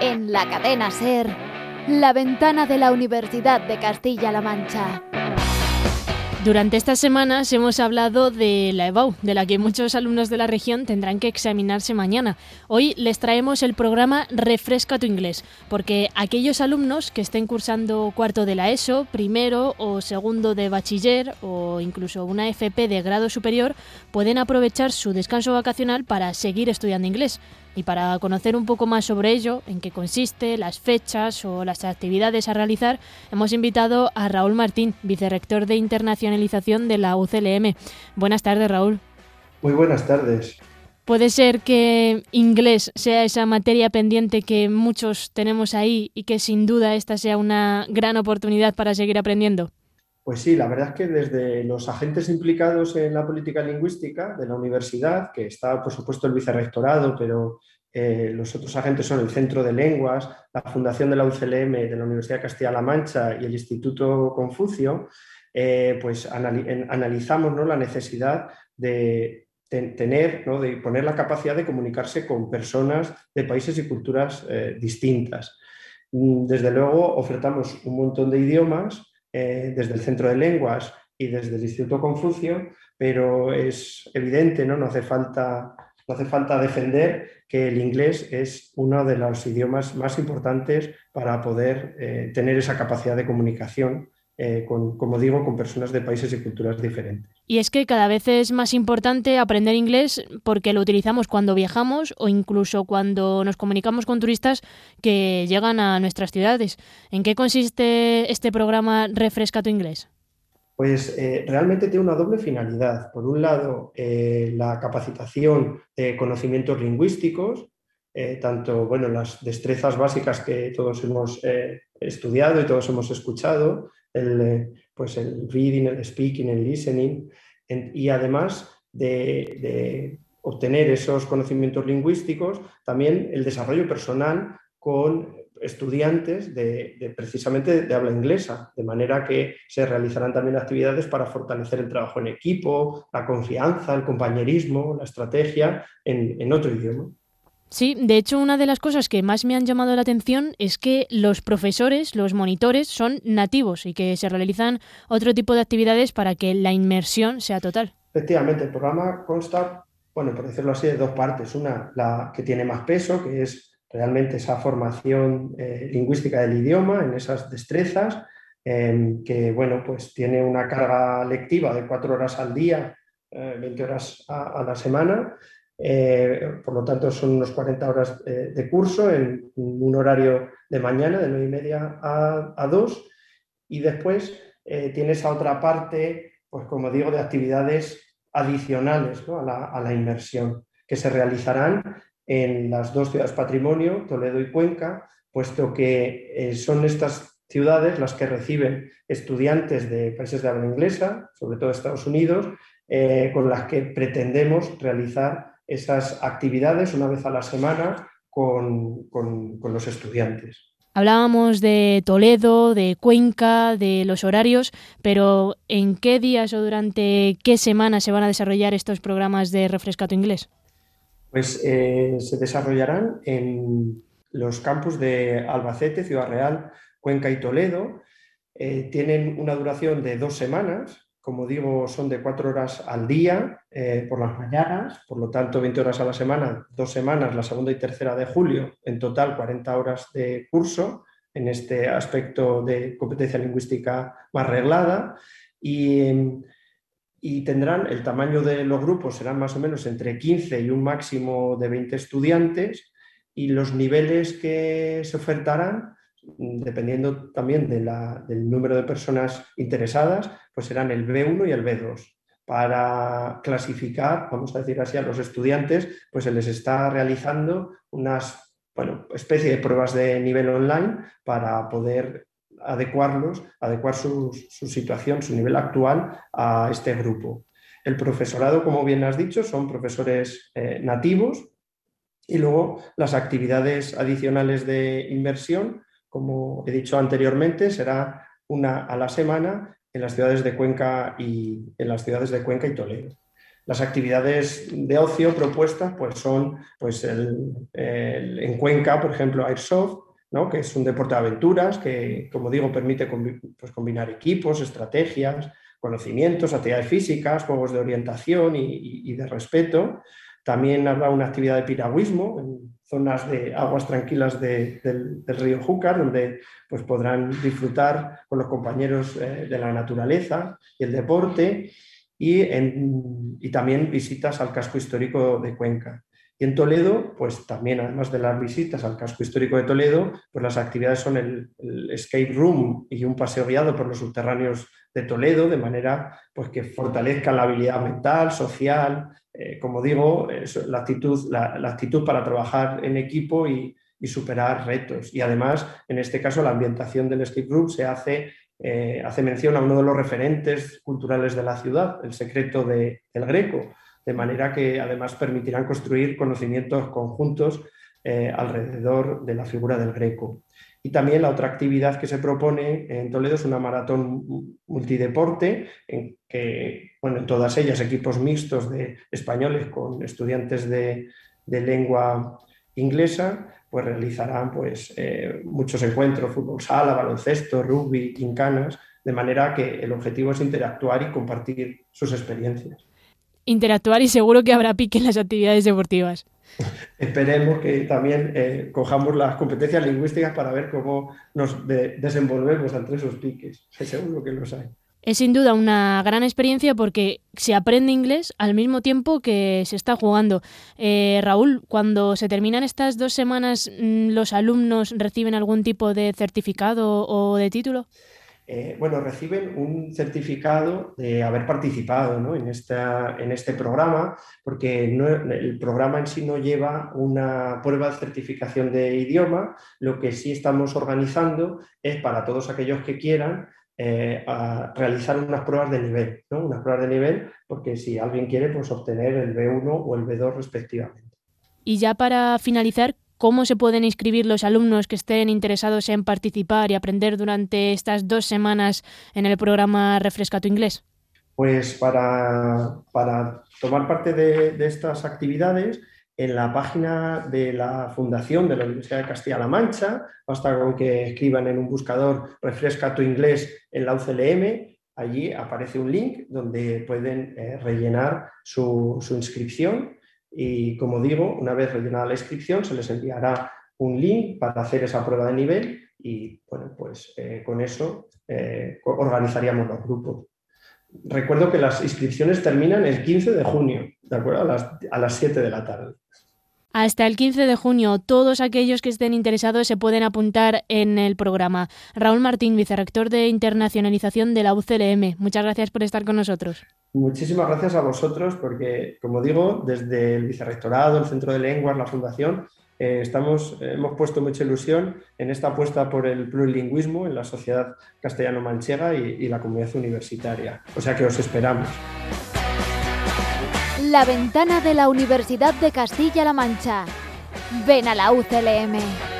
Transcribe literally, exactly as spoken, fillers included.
En la cadena SER, La Ventana de la Universidad de Castilla-La Mancha. Durante estas semanas hemos hablado de la EBAU, de la que muchos alumnos de la región tendrán que examinarse mañana. Hoy les traemos el programa Refresca tu Inglés, porque aquellos alumnos que estén cursando cuarto de la ESO, primero o segundo de bachiller o incluso una F P de grado superior pueden aprovechar su descanso vacacional para seguir estudiando inglés. Y para conocer un poco más sobre ello, en qué consiste, las fechas o las actividades a realizar, hemos invitado a Raúl Martín, vicerrector de internacionalización de la U C L M. Buenas tardes, Raúl. Muy buenas tardes. ¿Puede ser que inglés sea esa materia pendiente que muchos tenemos ahí y que sin duda esta sea una gran oportunidad para seguir aprendiendo? Pues sí, la verdad es que desde los agentes implicados en la política lingüística de la universidad, que está por supuesto el vicerrectorado, pero eh, los otros agentes son el Centro de Lenguas, la Fundación de la U C L M de la Universidad de Castilla-La Mancha y el Instituto Confucio, eh, pues anali- en, analizamos, ¿no?, la necesidad de ten- tener, ¿no?, de poner la capacidad de comunicarse con personas de países y culturas eh, distintas. Desde luego ofertamos un montón de idiomas Eh, desde el Centro de Lenguas y desde el Instituto Confucio, pero es evidente, ¿no? No hace falta, no hace falta defender que el inglés es uno de los idiomas más importantes para poder eh, tener esa capacidad de comunicación, eh, con, como digo, con personas de países y culturas diferentes. Y es que cada vez es más importante aprender inglés porque lo utilizamos cuando viajamos o incluso cuando nos comunicamos con turistas que llegan a nuestras ciudades. ¿En qué consiste este programa Refresca tu Inglés? Pues eh, realmente tiene una doble finalidad. Por un lado, eh, la capacitación de conocimientos lingüísticos, eh, tanto bueno, las destrezas básicas que todos hemos eh, estudiado y todos hemos escuchado, el, eh, pues el reading, el speaking, el listening, en, y además de, de obtener esos conocimientos lingüísticos, también el desarrollo personal con estudiantes de, de precisamente de habla inglesa, de manera que se realizarán también actividades para fortalecer el trabajo en equipo, la confianza, el compañerismo, la estrategia en, en otro idioma. Sí, de hecho, una de las cosas que más me han llamado la atención es que los profesores, los monitores, son nativos y que se realizan otro tipo de actividades para que la inmersión sea total. Efectivamente, el programa consta, bueno, por decirlo así, de dos partes. Una, la que tiene más peso, que es realmente esa formación eh, lingüística del idioma, en esas destrezas, eh, que bueno, pues tiene una carga lectiva de cuatro horas al día, eh, veinte horas a, a la semana. Eh, por lo tanto, son unos cuarenta horas eh, de curso en un horario de mañana, de nueve y media a, a dos. Y después eh, tiene esa otra parte, pues como digo, de actividades adicionales, ¿no?, a la, a la inmersión, que se realizarán en las dos ciudades patrimonio, Toledo y Cuenca, puesto que eh, son estas ciudades las que reciben estudiantes de países de habla inglesa, sobre todo Estados Unidos, eh, con las que pretendemos realizar esas actividades una vez a la semana con, con, con los estudiantes. Hablábamos de Toledo, de Cuenca, de los horarios, pero ¿en qué días o durante qué semanas se van a desarrollar estos programas de Refresca tu Inglés? Pues eh, se desarrollarán en los campus de Albacete, Ciudad Real, Cuenca y Toledo. Eh, tienen una duración de dos semanas, como digo, son de cuatro horas al día eh, por las mañanas, por lo tanto veinte horas a la semana, dos semanas, la segunda y tercera de julio, en total cuarenta horas de curso en este aspecto de competencia lingüística más reglada. Y, y tendrán, el tamaño de los grupos serán más o menos entre quince y un máximo de veinte estudiantes, y los niveles que se ofertarán, dependiendo también de la, del número de personas interesadas, pues serán el B uno y el B dos. Para clasificar, vamos a decir así, a los estudiantes, pues se les está realizando unas, bueno, especie de pruebas de nivel online para poder adecuarlos, adecuar su, su situación, su nivel actual a este grupo. El profesorado, como bien has dicho, son profesores eh, nativos, y luego las actividades adicionales de inmersión, como he dicho anteriormente, será una a la semana en las ciudades de Cuenca y, en las ciudades de Cuenca y Toledo. Las actividades de ocio propuestas pues son pues el, el, en Cuenca, por ejemplo, Airsoft, ¿no? Que es un deporte de aventuras que, como digo, permite combi pues, combinar equipos, estrategias, conocimientos, actividades físicas, juegos de orientación y, y, y de respeto. También habrá una actividad de piragüismo en zonas de aguas tranquilas de, del, del río Júcar, donde pues, podrán disfrutar con los compañeros eh, de la naturaleza y el deporte, y, en, y también visitas al casco histórico de Cuenca. Y en Toledo, pues también, además de las visitas al casco histórico de Toledo, pues las actividades son el, el escape room y un paseo guiado por los subterráneos de Toledo, de manera pues, que fortalezcan la habilidad mental, social, eh, como digo, es la, actitud, la, la actitud para trabajar en equipo y, y superar retos. Y además, en este caso, la ambientación del escape room se hace, eh, hace mención a uno de los referentes culturales de la ciudad, el secreto de, del Greco, de manera que además permitirán construir conocimientos conjuntos eh, alrededor de la figura del Greco. Y también la otra actividad que se propone en Toledo es una maratón multideporte, en que, bueno, en todas ellas equipos mixtos de españoles con estudiantes de, de lengua inglesa, pues realizarán pues, eh, muchos encuentros, fútbol sala, baloncesto, rugby, quincanas, de manera que el objetivo es interactuar y compartir sus experiencias. Interactuar y seguro que habrá pique en las actividades deportivas. Esperemos que también eh, cojamos las competencias lingüísticas para ver cómo nos de desenvolvemos ante esos piques. Seguro que los hay. Es sin duda una gran experiencia porque se aprende inglés al mismo tiempo que se está jugando. Eh, Raúl, cuando se terminan estas dos semanas, ¿los alumnos reciben algún tipo de certificado o de título? Eh, bueno, reciben un certificado de haber participado, ¿no? en, esta, en este programa, porque no, el programa en sí no lleva una prueba de certificación de idioma. Lo que sí estamos organizando es para todos aquellos que quieran eh, a realizar unas pruebas de nivel, ¿no? Unas pruebas de nivel, porque si alguien quiere, pues obtener el B uno o el B dos respectivamente. Y ya para finalizar, ¿cómo se pueden inscribir los alumnos que estén interesados en participar y aprender durante estas dos semanas en el programa Refresca tu Inglés? Pues para, para tomar parte de, de estas actividades, en la página de la Fundación de la Universidad de Castilla-La Mancha, basta con que escriban en un buscador Refresca tu Inglés en la U C L M, allí aparece un link donde pueden eh, rellenar su, su inscripción. Y como digo, una vez rellenada la inscripción se les enviará un link para hacer esa prueba de nivel y bueno, pues eh, con eso eh, organizaríamos los grupos. Recuerdo que las inscripciones terminan el quince de junio, ¿de acuerdo? A las, a las siete de la tarde. Hasta el quince de junio, todos aquellos que estén interesados se pueden apuntar en el programa. Raúl Martín, vicerrector de Internacionalización de la U C L M, muchas gracias por estar con nosotros. Muchísimas gracias a vosotros porque, como digo, desde el Vicerrectorado, el Centro de Lenguas, la Fundación, eh, estamos, eh, hemos puesto mucha ilusión en esta apuesta por el plurilingüismo en la sociedad castellano-manchega y, y la comunidad universitaria. O sea que os esperamos. La ventana de la Universidad de Castilla-La Mancha. Ven a la U C L M.